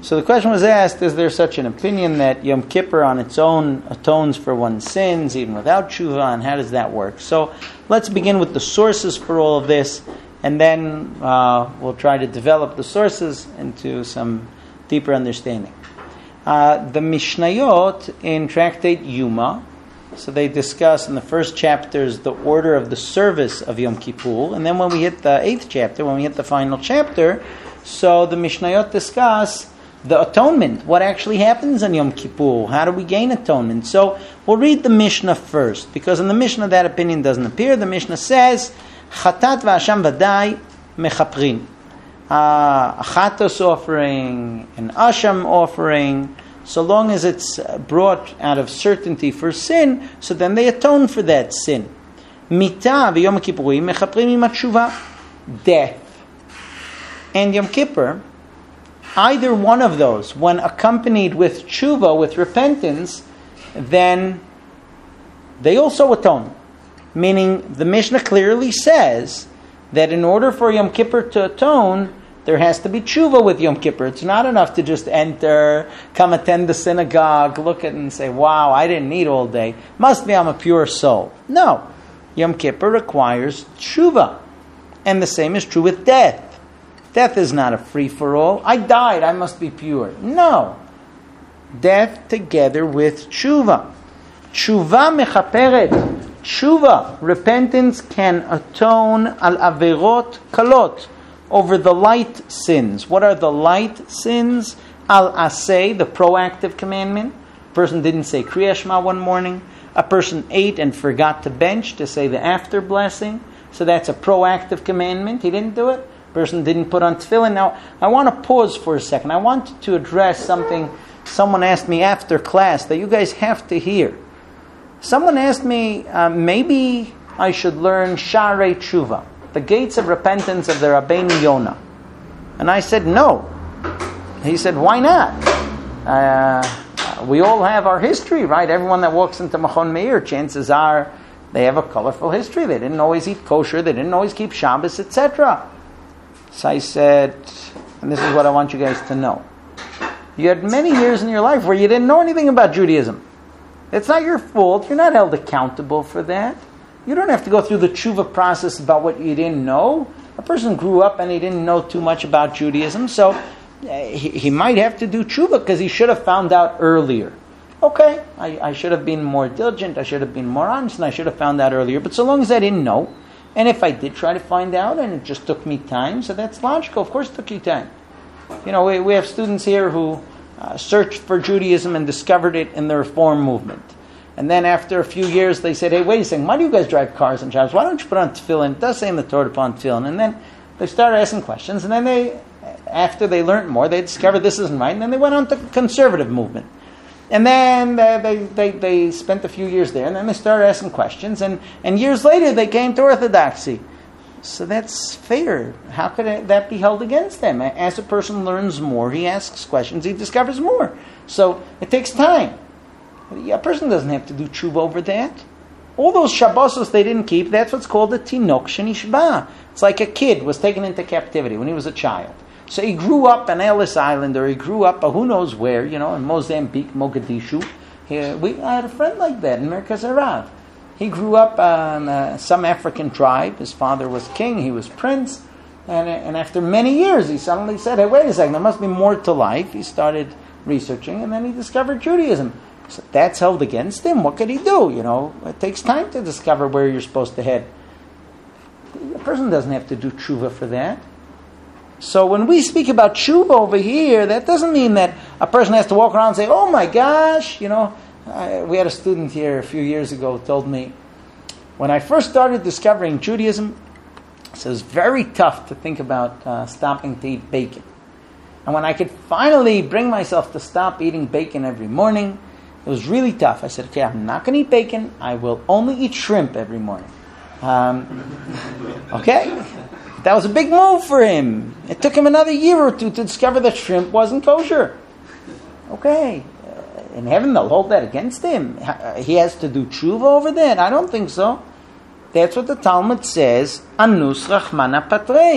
So the question was asked, is there such an opinion that Yom Kippur on its own atones for one's sins, even without tshuva, and how does that work? So let's begin with the sources for all of this, and then we'll try to develop the sources into some deeper understanding. The Mishnayot in Tractate Yuma, so they discuss in the first chapters the order of the service of Yom Kippur, and then when we hit the 8th chapter, when we hit the final chapter, so the Mishnayot discuss the atonement, what actually happens on Yom Kippur, how do we gain atonement. So we'll read the Mishnah first, because in the Mishnah that opinion doesn't appear. The Mishnah says, Chatat v'asham v'dai mechaprin. A chatos offering, an asham offering, so long as it's brought out of certainty for sin, so then they atone for that sin. Mita v'yom kippurim mechaprin im tshuva. Death and Yom Kippur, either one of those, when accompanied with tshuva, with repentance, then they also atone. Meaning, the Mishnah clearly says that in order for Yom Kippur to atone, there has to be tshuva with Yom Kippur. It's not enough to just enter, come attend the synagogue, look at it and say, wow, I didn't eat all day. Must be I'm a pure soul. No. Yom Kippur requires tshuva. And the same is true with death. Death is not a free-for-all. I died, I must be pure. No. Death together with tshuva. Tshuva mechaperet. Tshuva, repentance, can atone al averot kalot, over the light sins. What are the light sins? Al aseh, the proactive commandment. A person didn't say Kriya Shema one morning. A person ate and forgot to bench to say the after blessing. So that's a proactive commandment. He didn't do it. Person didn't put on tefillin. Now, I want to pause for a second. I want to address something someone asked me after class that you guys have to hear. Someone asked me, maybe I should learn Sharei Tshuva, the gates of repentance of the Rabbeinu Yonah. And I said, no. He said, why not? We all have our history, right? Everyone that walks into Machon Meir, chances are they have a colorful history. They didn't always eat kosher. They didn't always keep Shabbos, etc. So I said, and this is what I want you guys to know. You had many years in your life where you didn't know anything about Judaism. It's not your fault. You're not held accountable for that. You don't have to go through the tshuva process about what you didn't know. A person grew up and he didn't know too much about Judaism, so he might have to do tshuva because he should have found out earlier. Okay, I should have been more diligent, I should have been more honest, and I should have found out earlier. But so long as I didn't know, and if I did try to find out and it just took me time, so that's logical. Of course it took you time. You know, we have students here who searched for Judaism and discovered it in the Reform movement. And then after a few years they said, hey, wait a second, why do you guys drive cars on Shabbos? Why don't you put on tefillin? It does say in the Torah to put on tefillin. And then they started asking questions, and then after they learned more, they discovered this isn't right, and then they went on to the conservative movement. And then they spent a few years there, and then they started asking questions, and years later they came to Orthodoxy. So that's fair. How could that be held against them? As a person learns more, he asks questions, he discovers more. So it takes time. A person doesn't have to do tshuva over that. All those Shabbosos they didn't keep, that's what's called the Tinok Shenishba. It's like a kid was taken into captivity when he was a child. So he grew up on Ellis Island, or he grew up who knows where, in Mozambique, Mogadishu. I had a friend like that in Merkaz Harav. He grew up on some African tribe. His father was king, he was prince. And after many years, he suddenly said, hey, wait a second, there must be more to life. He started researching, and then he discovered Judaism. So that's held against him. What could he do? It takes time to discover where you're supposed to head. A person doesn't have to do tshuva for that. So when we speak about tshuva over here, that doesn't mean that a person has to walk around and say, oh my gosh, we had a student here a few years ago who told me, when I first started discovering Judaism, it was very tough to think about stopping to eat bacon. And when I could finally bring myself to stop eating bacon every morning, it was really tough. I said, okay, I'm not going to eat bacon. I will only eat shrimp every morning. Okay? That was a big move for him. It took him another year or two to discover that shrimp wasn't kosher. Okay. In heaven, they'll hold that against him. He has to do tshuva over that? I don't think so. That's what the Talmud says. Anus Rachmana Patrei.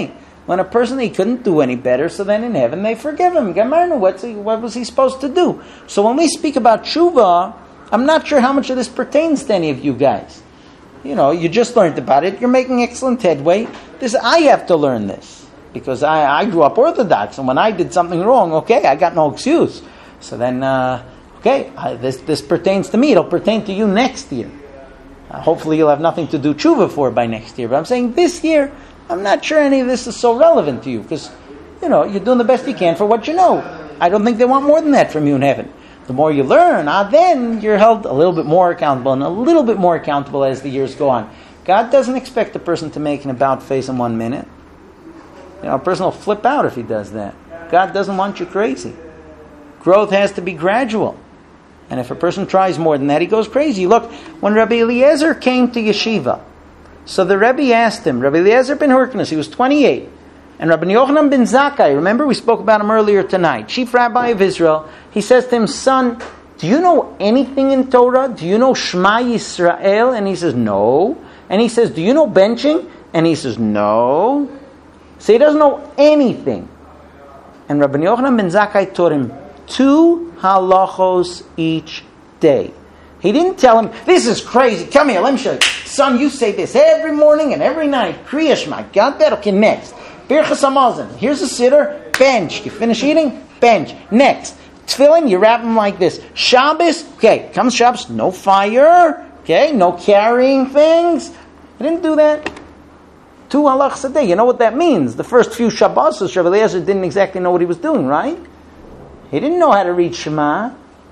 When a person, he couldn't do any better, so then in heaven they forgive him. Gamarnu, what was he supposed to do? So when we speak about tshuva, I'm not sure how much of this pertains to any of you guys. You just learned about it. You're making excellent headway. I have to learn this. Because I grew up Orthodox, and when I did something wrong, I got no excuse. So then, this pertains to me. It'll pertain to you next year. Hopefully you'll have nothing to do tshuva for by next year. But I'm saying this year, I'm not sure any of this is so relevant to you. Because, you're doing the best you can for what you know. I don't think they want more than that from you in heaven. The more you learn, then you're held a little bit more accountable, and a little bit more accountable as the years go on. God doesn't expect a person to make an about face in 1 minute. A person will flip out if he does that. God doesn't want you crazy. Growth has to be gradual. And if a person tries more than that, he goes crazy. Look, when Rabbi Eliezer came to yeshiva, so the Rebbe asked him, Rabbi Eliezer ben Hyrcanus, he was 28, and Rabbi Yochanan ben Zakkai, remember we spoke about him earlier tonight, chief rabbi of Israel, he says to him, son, do you know anything in Torah? Do you know Shema Yisrael? And he says, no. And he says, do you know benching? And he says, no. So he doesn't know anything. And Rabbi Yochanan ben Zakkai taught him 2 halachos each day. He didn't tell him, this is crazy, come here, let me show you. Son, you say this every morning and every night. Kriya Shema, got that? Okay, next. Birchas Hamazon, here's a sitter, bench. You finish eating, bench. Next. Tefillin, you wrap them like this. Shabbos, okay, comes Shabbos, no fire, okay, no carrying things. He didn't do that. 2 halachos a day. You know what that means? The first few Shabbos, Rabbi Eliezer didn't exactly know what he was doing, right? He didn't know how to read Shema.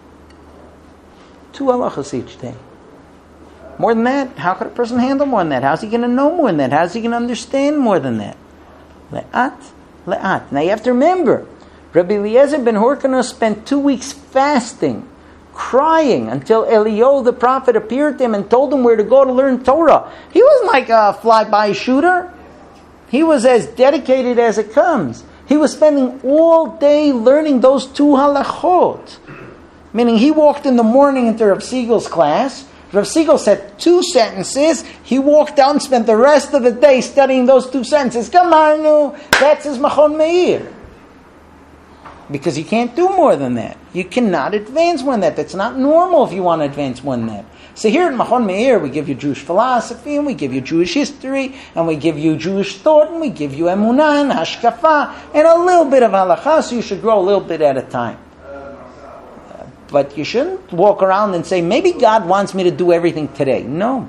2 halachos each day. More than that, how could a person handle more than that? How's he going to know more than that? How's he going to understand more than that? Le'at. Now you have to remember, Rabbi Eliezer ben Hyrcanus spent 2 weeks fasting, crying, until Eliyahu the prophet appeared to him and told him where to go to learn Torah. He wasn't like a fly-by shooter. He was as dedicated as it comes. He was spending all day learning those 2 halachot. Meaning he walked in the morning into Rav Siegel's class. Rav Siegel said 2 sentences. He walked out and spent the rest of the day studying those 2 sentences. Gamarnu, that's his Machon Meir. Because you can't do more than that. You cannot advance more than that. That's not normal if you want to advance more than that. So here at Machon Meir, we give you Jewish philosophy, and we give you Jewish history, and we give you Jewish thought, and we give you Emunah and Hashkafa, and a little bit of halakha, so you should grow a little bit at a time. But you shouldn't walk around and say, maybe God wants me to do everything today. No,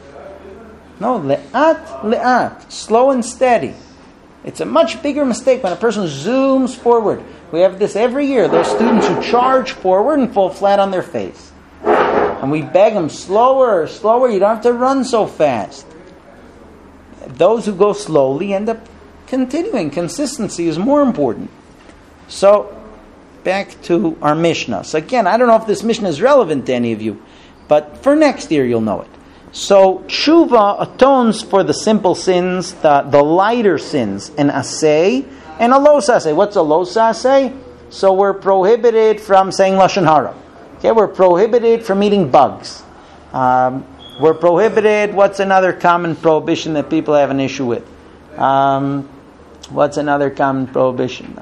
le'at, slow and steady. It's a much bigger mistake when a person zooms forward. We have this every year, those students who charge forward and fall flat on their face. And we beg them, slower, you don't have to run so fast. Those who go slowly end up continuing. Consistency is more important. So, back to our Mishnah. So again, I don't know if this Mishnah is relevant to any of you, but for next year you'll know it. So tshuva atones for the simple sins, the lighter sins, an asay and a los asay. What's a los asay? So we're prohibited from saying lashon hara. Okay, we're prohibited from eating bugs. We're prohibited. What's another common prohibition that people have an issue with? What's another common prohibition?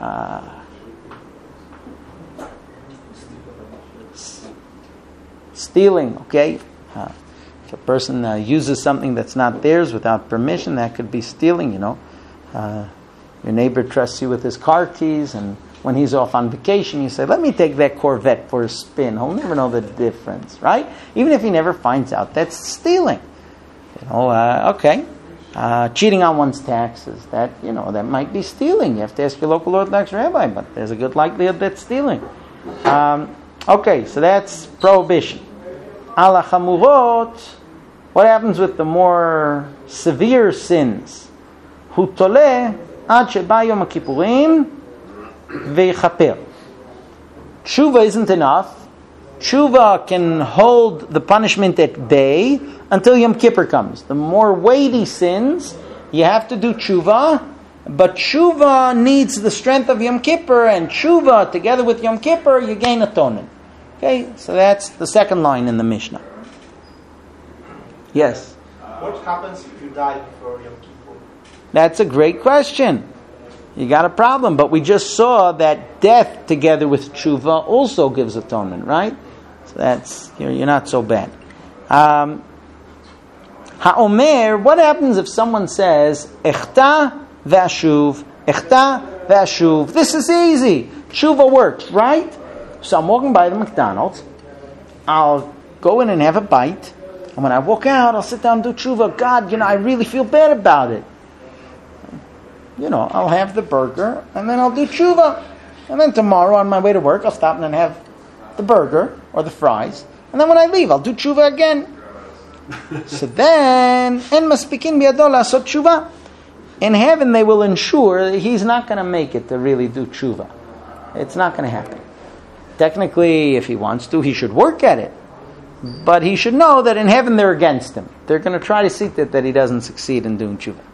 Stealing, okay? If a person uses something that's not theirs without permission, that could be stealing, Your neighbor trusts you with his car keys, and when he's off on vacation, you say, let me take that Corvette for a spin. He'll never know the difference, right? Even if he never finds out, that's stealing. Okay. Cheating on one's taxes, that might be stealing. You have to ask your local Orthodox rabbi, but there's a good likelihood that's stealing. Okay, so that's prohibition. Ala chamurot, what happens with the more severe sins? Hu toleh ad sheba yom kippurim veichaper. Tshuva isn't enough. Tshuva can hold the punishment at bay until Yom Kippur comes. The more weighty sins, you have to do tshuva, but tshuva needs the strength of Yom Kippur, and tshuva together with Yom Kippur, you gain atonement. Okay, so that's the second line in the Mishnah. Yes? What happens if you die before Yom Kippur? That's a great question. you got a problem. But we just saw that death together with tshuva also gives atonement, right? So that's, you're not so bad. Ha'omer, what happens if someone says, Echta v'ashuv, Echta v'ashuv. This is easy. Tshuva works, right? So I'm walking by the McDonald's. I'll go in and have a bite. And when I walk out, I'll sit down and do tshuva. God, I really feel bad about it. I'll have the burger, and then I'll do tshuva. And then tomorrow on my way to work, I'll stop and then have the burger or the fries. And then when I leave, I'll do tshuva again. So then, en maspikin biado la'asot tshuva. In heaven, they will ensure that he's not going to make it to really do tshuva. It's not going to happen. Technically, if he wants to, he should work at it. But he should know that in heaven they're against him. They're going to try to see that he doesn't succeed in doing tshuva.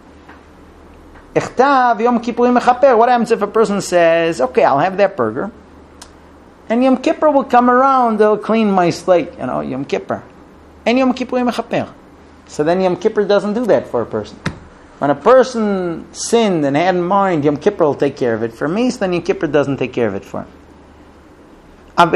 What happens if a person says, okay, I'll have that burger, and Yom Kippur will come around, they'll clean my slate, Yom Kippur. And Yom Kippur mechaper. So then Yom Kippur doesn't do that for a person. When a person sinned and had in mind, Yom Kippur will take care of it for me, so then Yom Kippur doesn't take care of it for him. If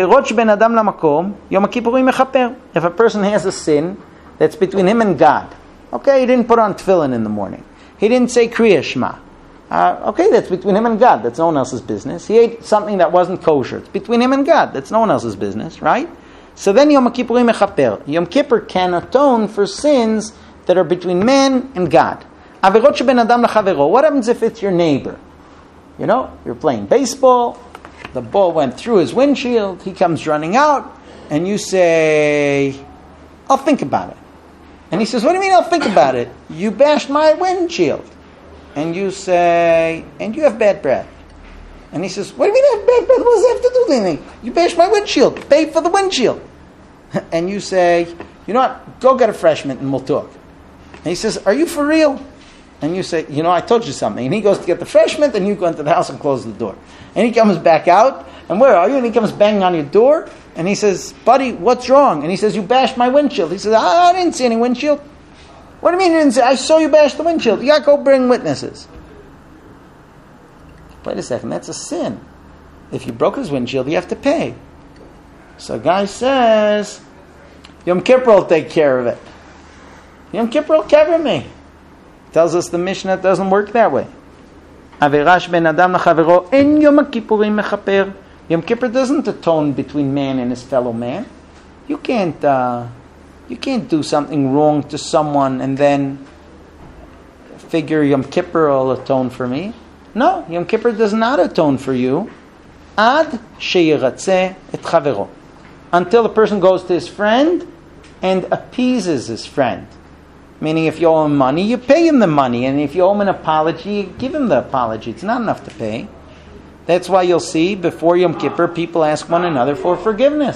a person has a sin that's between him and God, okay, he didn't put on tefillin in the morning, he didn't say Kriya Shema, okay, that's between him and God, that's no one else's business. He ate something that wasn't kosher, it's between him and God, that's no one else's business, right? So then Yom Kippur mechaper. Yom Kippur can atone for sins that are between man and God. What happens if it's your neighbor? You're playing baseball, the ball went through his windshield, he comes running out, and you say, I'll think about it. And he says, what do you mean I'll think about it? You bashed my windshield. And you say, and you have bad breath. And he says, what do you mean I have bad breath? What does that have to do with anything? You bashed my windshield. Pay for the windshield. And you say, you know what? Go get a fresh mint and we'll talk. And he says, are you for real? And you say, I told you something. And he goes to get the fresh mint, and you go into the house and close the door. And he comes back out, and where are you? And he comes banging on your door, and he says, buddy, what's wrong? And he says, you bashed my windshield. He says, I didn't see any windshield. What do you mean you didn't see? I saw you bash the windshield. You got to go bring witnesses. Wait a second, that's a sin. If you broke his windshield, you have to pay. So a guy says, Yom Kippur will take care of it. Yom Kippur will cover me. Tells us the Mishnah doesn't work that way. Yom Kippur doesn't atone between man and his fellow man. You can't do something wrong to someone and then figure Yom Kippur will atone for me. No, Yom Kippur does not atone for you. Ad sheyiratze et chavero. Until a person goes to his friend and appeases his friend. Meaning if you owe him money, you pay him the money. And if you owe him an apology, you give him the apology. It's not enough to pay. That's why you'll see before Yom Kippur, people ask one another for forgiveness.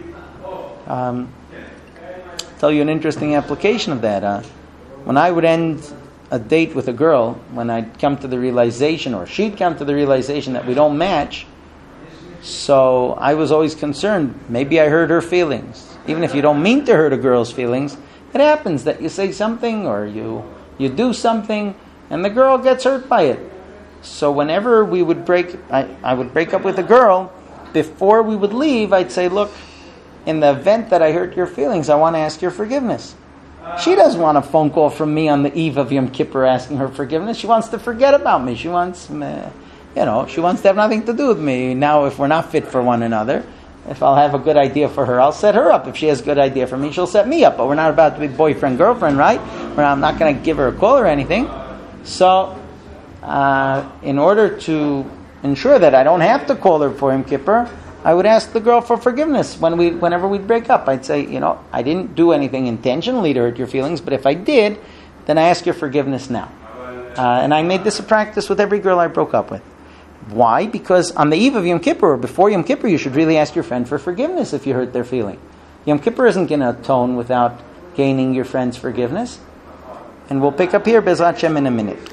Tell you an interesting application of that. When I would end a date with a girl, when I'd come to the realization, or she'd come to the realization that we don't match, so I was always concerned, maybe I hurt her feelings. Even if you don't mean to hurt a girl's feelings, it happens that you say something or you do something and the girl gets hurt by it. So whenever we would I would break up with a girl, before we would leave, I'd say, look, in the event that I hurt your feelings, I want to ask your forgiveness. She doesn't want a phone call from me on the eve of Yom Kippur asking her forgiveness. She wants to forget about me. She wants, she wants to have nothing to do with me. Now, if we're not fit for one another, if I'll have a good idea for her, I'll set her up. If she has a good idea for me, she'll set me up. But we're not about to be boyfriend, girlfriend, right? I'm not going to give her a call or anything. So, in order to ensure that I don't have to call her for Yom Kippur, I would ask the girl for forgiveness whenever we'd break up. I'd say, I didn't do anything intentionally to hurt your feelings, but if I did, then I ask your forgiveness now. And I made this a practice with every girl I broke up with. Why? Because on the eve of Yom Kippur, or before Yom Kippur, you should really ask your friend for forgiveness if you hurt their feeling. Yom Kippur isn't going to atone without gaining your friend's forgiveness. And we'll pick up here, Bezrat Hashem, in a minute.